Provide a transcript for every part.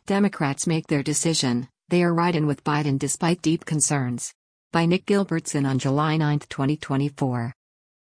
Democrats make their decision, they are riding with Biden despite deep concerns. By Nick Gilbertson on July 9, 2024.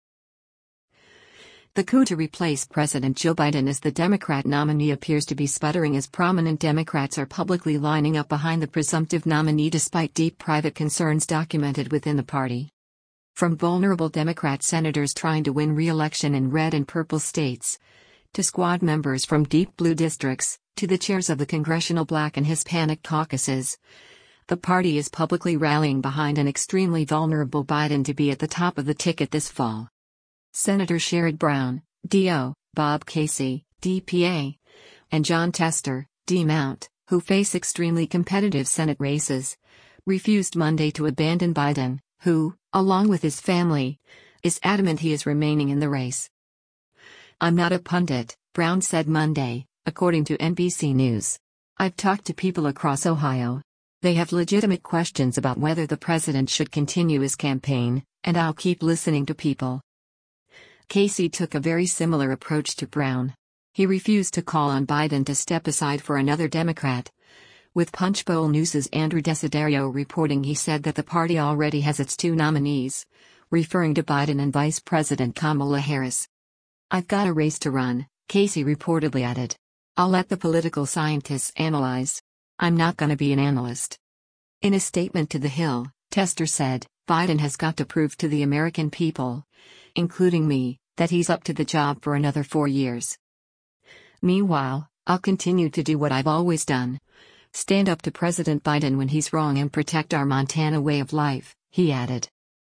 The coup to replace President Joe Biden as the Democrat nominee appears to be sputtering as prominent Democrats are publicly lining up behind the presumptive nominee despite deep private concerns documented within the party. From vulnerable Democrat senators trying to win re-election in red and purple states, to squad members from deep blue districts, to the chairs of the congressional Black and Hispanic caucuses, the party is publicly rallying behind an extremely vulnerable Biden to be at the top of the ticket this fall. Senator Sherrod Brown, D.O., Bob Casey, DPA, and Jon Tester, D-Mount, who face extremely competitive Senate races, refused Monday to abandon Biden, who, along with his family, is adamant he is remaining in the race. "I'm not a pundit," Brown said Monday, according to NBC News. "I've talked to people across Ohio. They have legitimate questions about whether the president should continue his campaign, and I'll keep listening to people." Casey took a very similar approach to Brown. He refused to call on Biden to step aside for another Democrat. With Punchbowl News' Andrew Desiderio reporting, he said that the party already has its two nominees, referring to Biden and Vice President Kamala Harris. "I've got a race to run," Casey reportedly added. "I'll let the political scientists analyze. I'm not going to be an analyst." In a statement to The Hill, Tester said, "Biden has got to prove to the American people, including me, that he's up to the job for another 4 years. Meanwhile, I'll continue to do what I've always done. Stand up to President Biden when he's wrong and protect our Montana way of life," he added.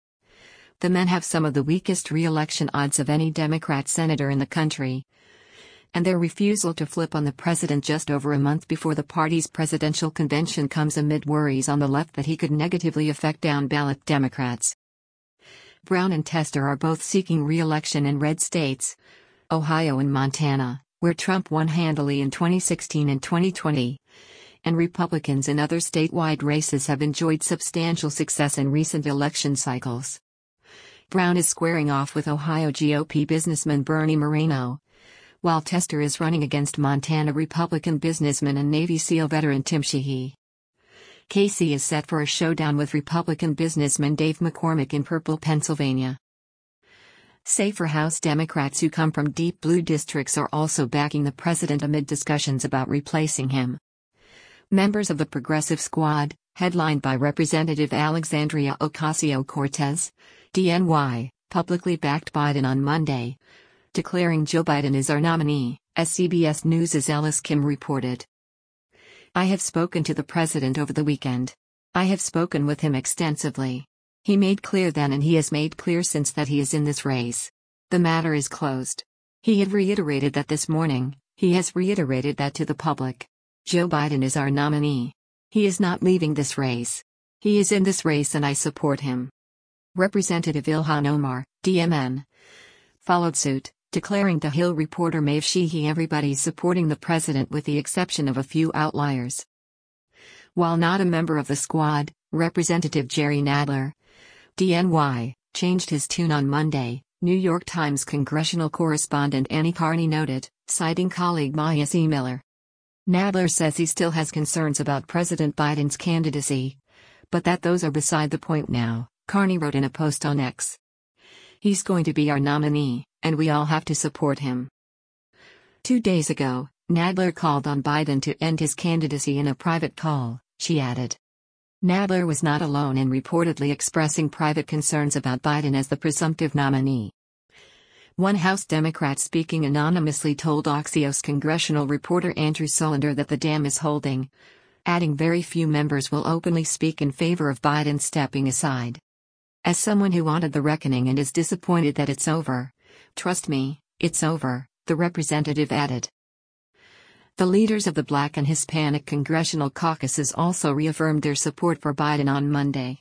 The men have some of the weakest re-election odds of any Democrat senator in the country, and their refusal to flip on the president just over a month before the party's presidential convention comes amid worries on the left that he could negatively affect down-ballot Democrats. Brown and Tester are both seeking re-election in red states, Ohio and Montana, where Trump won handily in 2016 and 2020, and Republicans in other statewide races have enjoyed substantial success in recent election cycles. Brown is squaring off with Ohio GOP businessman Bernie Moreno, while Tester is running against Montana Republican businessman and Navy SEAL veteran Tim Sheehy. Casey is set for a showdown with Republican businessman Dave McCormick in purple Pennsylvania. Safer House Democrats who come from deep blue districts are also backing the president amid discussions about replacing him. Members of the Progressive Squad, headlined by Representative Alexandria Ocasio-Cortez, DNY, publicly backed Biden on Monday, declaring Joe Biden is our nominee, as CBS News' Ellis Kim reported. "I have spoken to the president over the weekend. I have spoken with him extensively. He made clear then and he has made clear since that he is in this race. The matter is closed. He had reiterated that this morning, he has reiterated that to the public. Joe Biden is our nominee. He is not leaving this race. He is in this race and I support him." Representative Ilhan Omar, DMN, followed suit, declaring to Hill reporter Maeve Sheehy everybody's supporting the president with the exception of a few outliers. While not a member of the squad, Representative Jerry Nadler, DNY, changed his tune on Monday, New York Times congressional correspondent Annie Carney noted, citing colleague Maya C. Miller. Nadler says he still has concerns about President Biden's candidacy, but that those are beside the point now, Carney wrote in a post on X. "He's going to be our nominee, and we all have to support him." 2 days ago, Nadler called on Biden to end his candidacy in a private call, she added. Nadler was not alone in reportedly expressing private concerns about Biden as the presumptive nominee. One House Democrat speaking anonymously told Axios congressional reporter Andrew Sullender that the dam is holding, adding very few members will openly speak in favor of Biden stepping aside. "As someone who wanted the reckoning and is disappointed that it's over, trust me, it's over," the representative added. The leaders of the Black and Hispanic congressional caucuses also reaffirmed their support for Biden on Monday.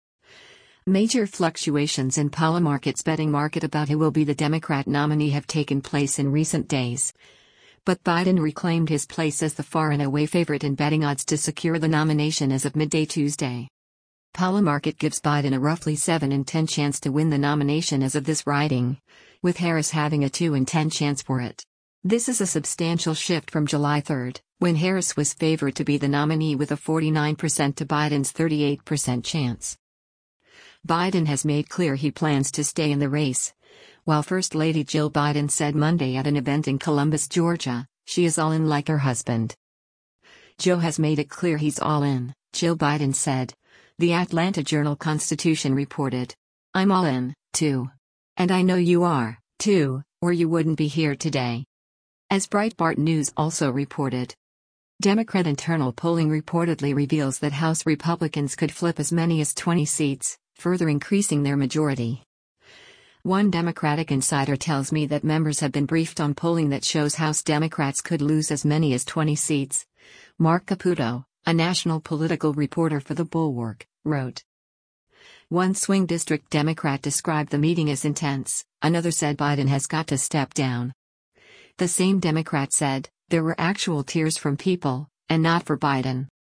Major fluctuations in Polymarket's betting market about who will be the Democrat nominee have taken place in recent days, but Biden reclaimed his place as the far and away favorite in betting odds to secure the nomination as of midday Tuesday. Polymarket gives Biden a roughly 7 in 10 chance to win the nomination as of this writing, with Harris having a 2 in 10 chance for it. This is a substantial shift from July 3, when Harris was favored to be the nominee with a 49% to Biden's 38% chance. Biden has made clear he plans to stay in the race. While First Lady Jill Biden said Monday at an event in Columbus, Georgia, she is all in like her husband. Joe has made it clear he's all in, Jill Biden said. The Atlanta Journal-Constitution reported. I'm all in, too. And I know you are, too, or you wouldn't be here today. As Breitbart News also reported. Democrat internal polling reportedly reveals that House Republicans could flip as many as 20 seats, further increasing their majority. One Democratic insider tells me that members have been briefed on polling that shows House Democrats could lose as many as 20 seats. Mark Caputo, a national political reporter for The Bulwark, wrote. One swing district Democrat described the meeting as intense, another said Biden has got to step down. The same Democrat said, there were actual tears from people, and not for Biden.